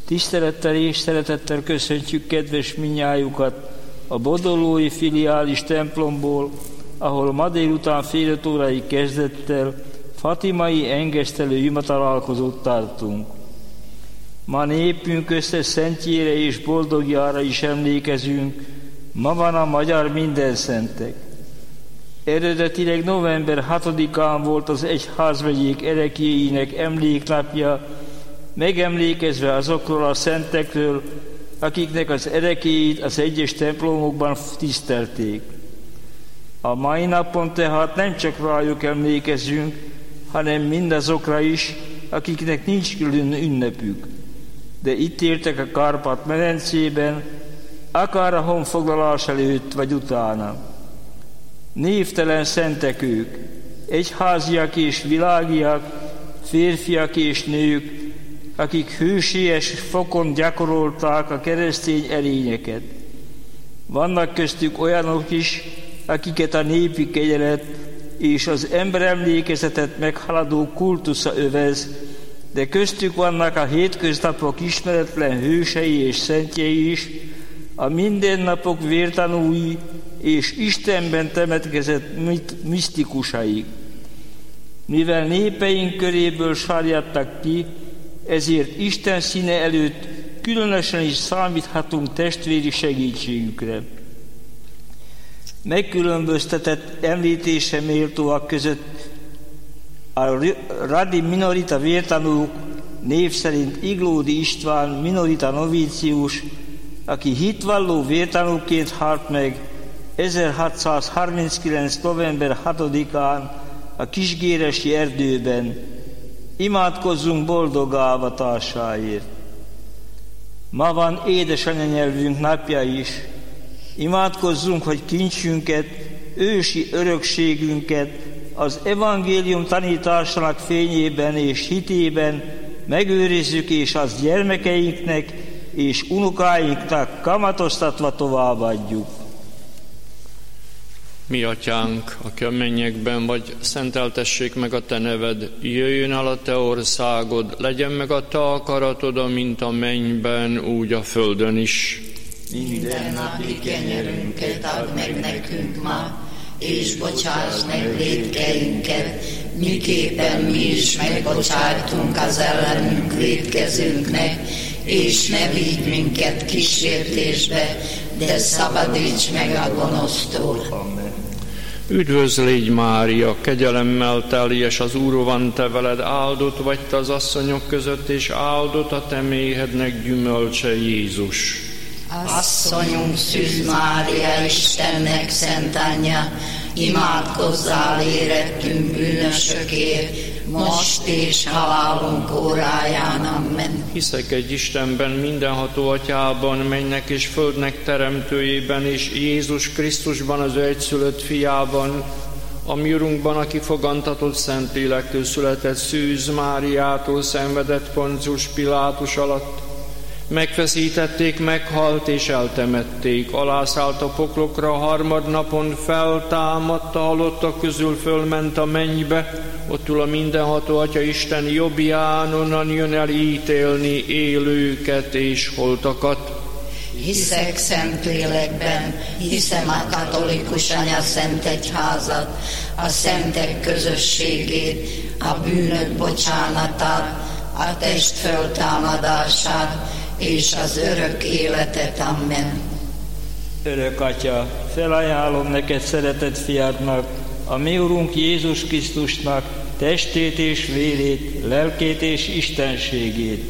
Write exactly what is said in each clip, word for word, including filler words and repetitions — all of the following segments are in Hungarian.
Tisztelettel és szeretettel köszöntjük kedves minnyájukat a bodolói filiális templomból, ahol ma délután fél öt órai kezdettel fatimai engesztelő ima találkozót tartunk. Ma népünk összes szentjére és boldogjára is emlékezünk, ma van a magyar mindenszentek. Eredetileg november hatodikán volt az egyházmegyék ereklyéinek emléknapja, megemlékezve azokról a szentekről, akiknek az ereklyéit az egyes templomokban tisztelték. A mai napon tehát nem csak rájuk emlékezünk, hanem mindazokra is, akiknek nincs külön ünnepük, de itt éltek a Kárpát-medencében, akár a honfoglalás előtt vagy utána. Névtelen szentek ők, egyháziak és világiak, férfiak és nők, akik hősies fokon gyakorolták a keresztény erényeket. Vannak köztük olyanok is, akiket a népi kegyelet és az emberemlékezetet meghaladó kultusza övez, de köztük vannak a hétköznapok ismeretlen hősei és szentjei is, a mindennapok vértanúi és Istenben temetkezett misztikusai. Mivel népeink köréből sarjadtak ki, ezért Isten színe előtt különösen is számíthatunk testvéri segítségükre. Megkülönböztetett említése méltóak között a radi minorita vértanúk, név szerint Iglódi István minorita novícius, aki hitvalló vértanúként halt meg ezerhatszázharminckilenc. november hatodikán a Kisgéresi erdőben. Imádkozzunk boldog avatásáért. Ma van édesanyanyelvünk napja is. Imádkozzunk, hogy kincsünket, ősi örökségünket az evangélium tanításának fényében és hitében megőrizzük, és az gyermekeinknek és unokáinknak kamatoztatva továbbadjuk. Mi atyánk, aki a mennyekben vagy, szenteltessék meg a te neved, jöjjön el a te országod, legyen meg a te akaratod, amint a mennyben, úgy a földön is. Minden napi kenyerünket add meg nekünk ma, és bocsáss meg vétkeinket, miképpen mi is megbocsájtunk az ellenünk vétkezőnknek, és ne vigy minket kísértésbe, de szabadíts meg a gonosztól. Amen. Üdvözl légy, Mária, kegyelemmel teljes, az Úr van te veled, áldott vagy te az asszonyok között, és áldott a te méhednek gyümölcse, Jézus. Asszonyunk Szűz Mária, Istennek szent anyja, imádkozzál érettünk bűnösökért, most és halálunk óráján. Amen. Hiszek egy Istenben, mindenható atyában, mennynek és földnek teremtőjében, és Jézus Krisztusban, az ő egyszülött fiában, a mi Urunkban, aki fogantatott Szentlélektől született, Szűz Máriától, szenvedett Poncius Pilátus alatt, megfeszítették, meghalt és eltemették, alászállt a poklokra, a harmadnapon feltámadt, a halottak közül fölment a mennybe, ott ül a mindenható Atya Isten jobbján, onnan jön el ítélni élőket és holtakat. Hiszek Szentlélekben, hiszem a katolikus anya szent egyházat, a szentek közösségét, a bűnök bocsánatát, a test föltámadását és az örök életet. Amen. Örök Atya, felajánlom neked szeretett fiadnak, a mi Urunk Jézus Krisztusnak testét és vérét, lelkét és istenségét.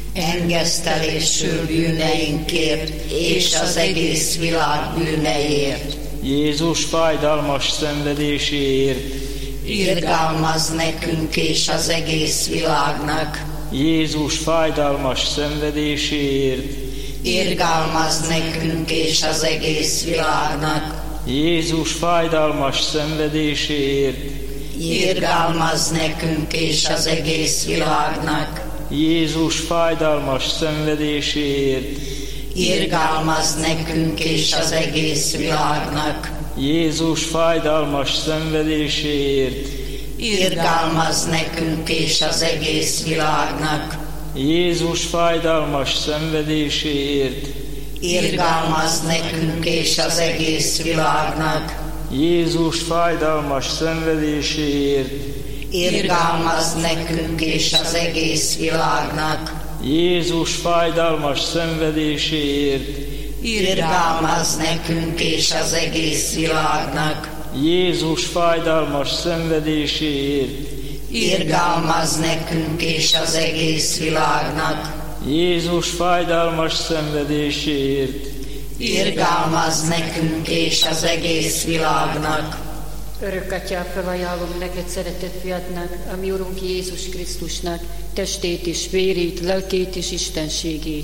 Engesztelésül bűneinkért és az egész világ bűneiért. Jézus fájdalmas szenvedéséért. Irgalmazz nekünk és az egész világnak. Jézus fájdalmas szenvedéséért. Irgalmazz nekünk és az egész világnak. Jézus fájdalmas szenvedéséért. Irgalmazz nekünk és az egész világnak. Jézus fájdalmas szenvedéséért. Irgalmazz nekünk és az egész világnak. Jézus fájdalmas szenvedéséért. Irgalmazz nekünk és az egész világnak. Jézus fájdalmas szenvedéséért, irgalmazz nekünk és az egész világnak. Jézus fájdalmas szenvedéséért, irgalmazz nekünk és az egész világnak. Jézus fájdalmas szenvedéséért, irgalmazz nekünk és az egész világnak. Jézus fájdalmas szenvedéséért, irgalmazz nekünk és az egész világnak. Jézus fájdalmas szenvedéséért, irgalmazz nekünk és az egész világnak. Örök Atyám, felajánlom neked, szeretett fiadnak, a mi Urunk Jézus Krisztusnak, testét és vérét, lelkét és istenségét.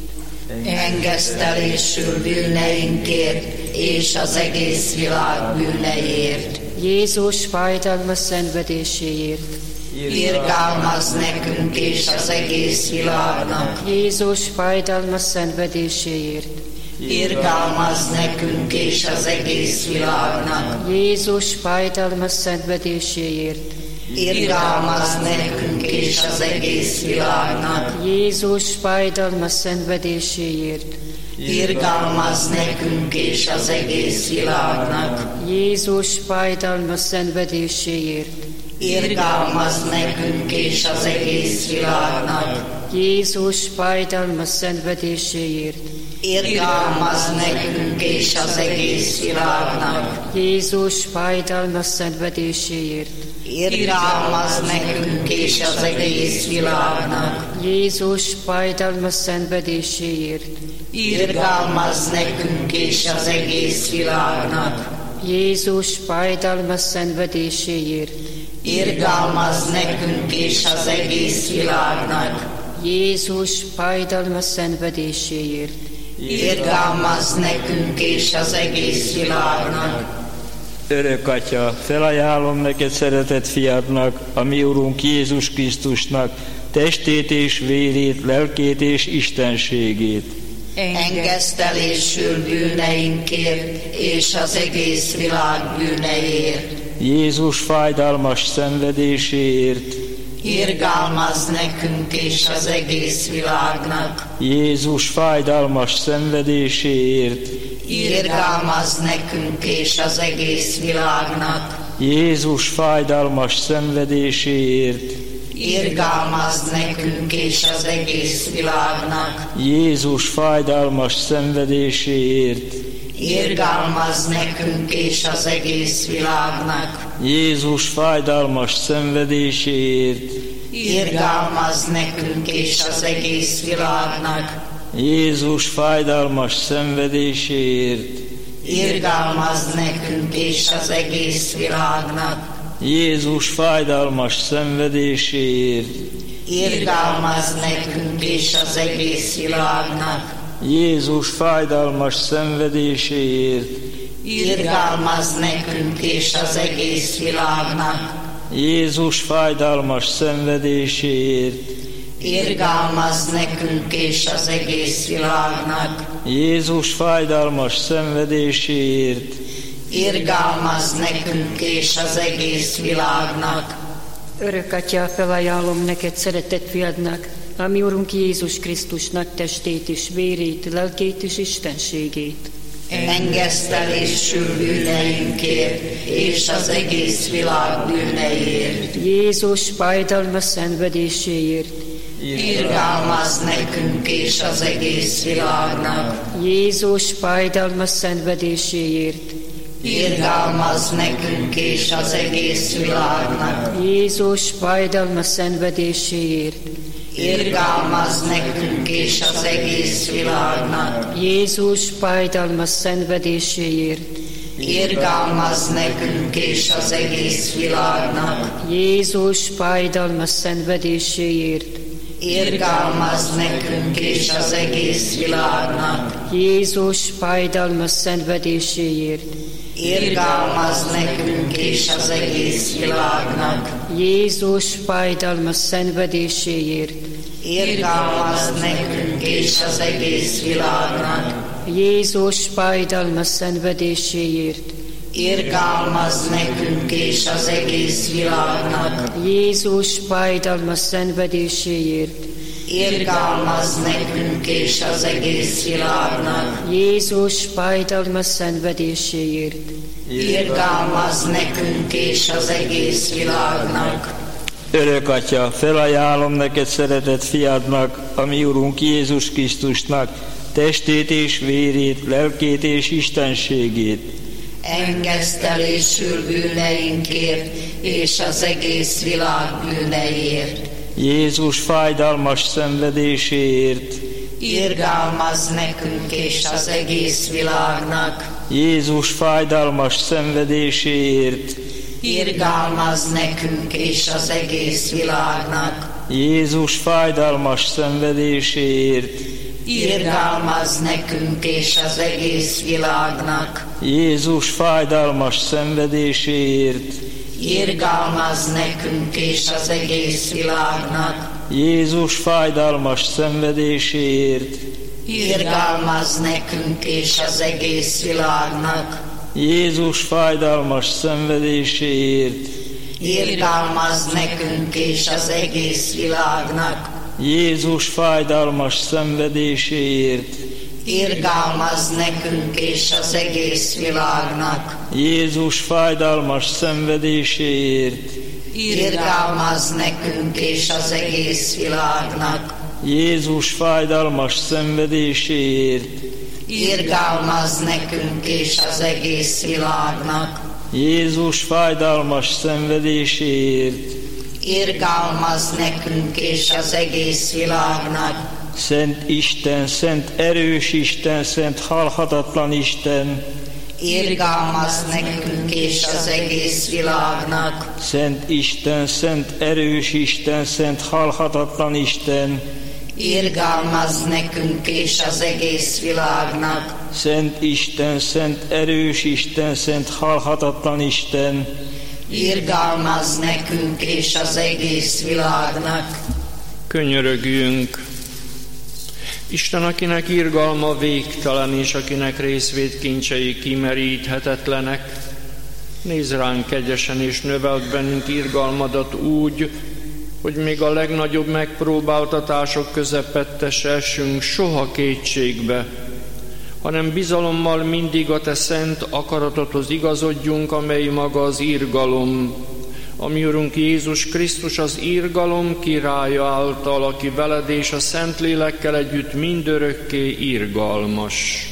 Engesztelésül bűneinkért és az egész világ bűneiért. Jézus fájdalmas szenvedéséért. irgalmazz nekünk és az egész világnak. Jézus fájdalmas szenvedéséért. irgalmazz nekünk és az egész világnak. Jézus fájdalmas szenvedéséért. irgalmazz nekünk és az egész világnak. Jézus fájdalmas szenvedéséért. irgalmazz nekünk és az egész világnak. Jézus fájdalmas szenvedéséért. irgalmazz nekünk és az egész világnak. Jézus fájdalmas szenvedéséért. irgalmazz nekünk és az egész világnak. Jézus fájdalmas szenvedéséért. irgalmazz nekünk és az egész világnak. Jézus fájdalmas szenvedéséért. irgalmazz nekünk és az egész világnak. Jézus fájdalmas szenvedéséért. irgalmazz nekünk és az egész világnak. Jézus fájdalmas szenvedéséért. irgalmazz nekünk és az egész világnak. Örök Atya, felajánlom neked, szeretett fiadnak, a mi Urunk Jézus Krisztusnak, testét és vérét, lelkét és istenségét. Engesztelésül bűneinkért és az egész világ bűneiért. Jézus fájdalmas szenvedéséért, irgalmazz nekünk és az egész világnak. Jézus fájdalmas szenvedéséért, irgalmazz nekünk és az egész világnak. Jézus fájdalmas szenvedéséért, irgalmazz nekünk és az egész világnak. Jézus fájdalmas szenvedéséért, irgalmazz nekünk és az egész világnak. Jézus fájdalmas szenvedéséért, irgalmazz nekünk és az egész világnak. Jézus fájdalmas szenvedéséért, irgalmazz nekünk és az egész világnak. Jézus fájdalmas szenvedéséért, irgalmazz nekünk és az egész világnak. Jézus fájdalmas szenvedéséért, irgalmazz nekünk és az egész világnak. Jézus fájdalmas szenvedéséért, irgalmazz nekünk és az egész világnak. Jézus fájdalmas szenvedéséért, irgalmazz nekünk és az egész világnak. Örök Atyám, felajánlom neked, szeretett fiadnak, a mi Urunk Jézus Krisztusnak, testét és vérét, lelkét és istenségét. Engesztelésül bűneinkért és az egész világ bűneiért. Jézus fájdalmas szenvedéséért. irgalmazz nekünk és az egész világnak. Jézus fájdalmas szenvedéséért. irgalmazz nekünk és az egész világnak. Jézus fájdalmas szenvedéséért. irgalmazz nekünk és az egész világnak. Jézus fájdalmas szenvedéséért. irgalmazz nekünk és az egész világnak. Jézus fájdalmas szenvedéséért. irgalmazz nekünk és az egész világnak. Jézus fájdalmas szenvedéséért. irgalmazz nekünk és az egész világnak. Jézus fájdalmas szenvedéséért. irgalmazz nekünk és az egész világnak. Jézus fájdalmas szenvedéséért. irgalmazz nekünk és az egész világnak. Jézus fájdalmas szenvedéséért. irgalmazz nekünk és az egész világnak. Jézus fájdalmas szenvedéséért, irgalmazz nekünk és az egész világnak. Örök Atya, felajánlom neked szeretett fiadnak, a mi Urunk Jézus Krisztusnak, testét és vérét, lelkét és istenségét. Engesztelésül bűneinkért és az egész világ bűneiért. Jézus fájdalmas szenvedéséért, irgalmazz nekünk és az egész világnak. Jézus fájdalmas szenvedéséért, irgalmazz nekünk és az egész világnak. Jézus fájdalmas szenvedéséért, irgalmazz nekünk és az egész világnak. Jézus fájdalmas szenvedéséért, irgalmazz nekünk és az egész világnak. Jézus fájdalmas szenvedéséért, irgalmazz nekünk és az egész világnak. Jézus fájdalmas szenvedéséért, irgalmazz nekünk és az egész világnak. Jézus fájdalmas szenvedéséért, irgalmazz nekünk és az egész világnak. Jézus fájdalmas szenvedéséért, irgalmazz nekünk és az egész világnak. Jézus fájdalmas szenvedéséért, irgalmazz nekünk és az egész világnak. Jézus fájdalmas szenvedéséért, irgalmazz nekünk és az egész világnak. Szent Isten, szent erős Isten, szent halhatatlan Isten, irgalmazz nekünk és az egész világnak. Szent Isten, szent erős Isten, szent halhatatlan Isten, irgalmazz nekünk és az egész világnak. Szent Isten, szent erős Isten, szent halhatatlan Isten, irgalmazz nekünk és az egész világnak. Könyörögjünk! Isten, akinek irgalma végtelen, és akinek részvét kincsei kimeríthetetlenek, nézz ránk kegyesen, és növeld bennünk irgalmadat úgy, hogy még a legnagyobb megpróbáltatások közepette se essünk soha kétségbe, hanem bizalommal mindig a te szent akaratodhoz igazodjunk, amely maga az irgalom. A mi Urunk Jézus Krisztus az irgalom királya által, aki veled és a Szentlélekkel együtt mindörökké irgalmas.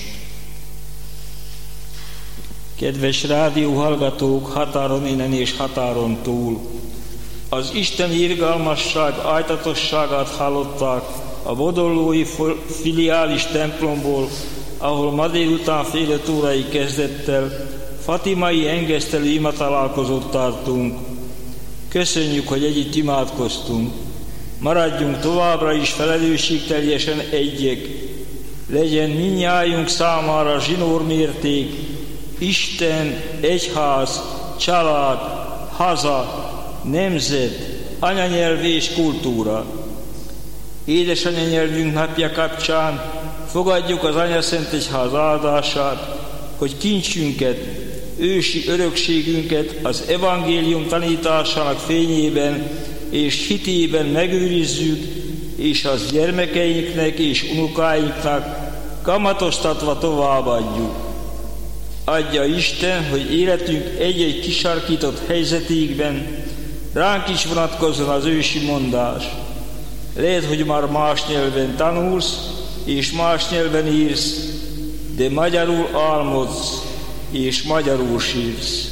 Kedves rádióhallgatók, határon innen és határon túl! Az Isten irgalmasság ájtatosságát hallották a bodollói filiális templomból, ahol ma délután fél öt órai kezdettel fatimai engesztelő imatalálkozót tartunk. Köszönjük, hogy együtt imádkoztunk. Maradjunk továbbra is felelősségteljesen egyek. Legyen mindnyájunk számára zsinórmérték, Isten, egyház, család, haza, nemzet, anyanyelv és kultúra. Édesanyanyelvünk napja kapcsán fogadjuk az Anyaszent Egyház áldását, hogy kincsünket, ősi örökségünket az evangélium tanításának fényében és hitében megőrizzük, és az gyermekeinknek és unokáinknak kamatoztatva továbbadjuk. Adja Isten, hogy életünk egy-egy kisarkított helyzetékben ránk is vonatkozzon az ősi mondás. Lehet, hogy már más nyelven tanulsz, és más nyelven írsz, de magyarul álmodsz, és magyarul sírsz.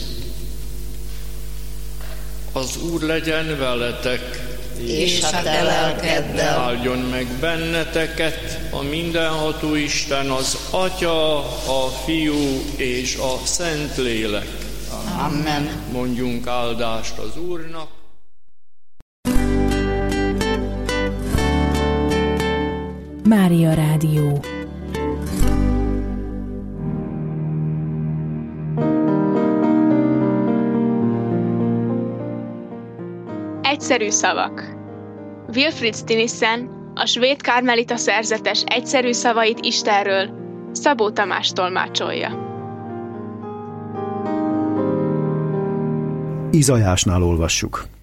Az Úr legyen veletek, és a te lelkeddel. Áldjon meg benneteket a mindenható Isten, az Atya, a Fiú és a Szentlélek. Amen. Mondjunk áldást az Úrnak. Mária Rádió. Egyszerű szavak. Wilfrid Stinissen a svéd karmelita szerzetes egyszerű szavait Istenről Szabó Tamás tolmácsolja. Izajásnál olvassuk.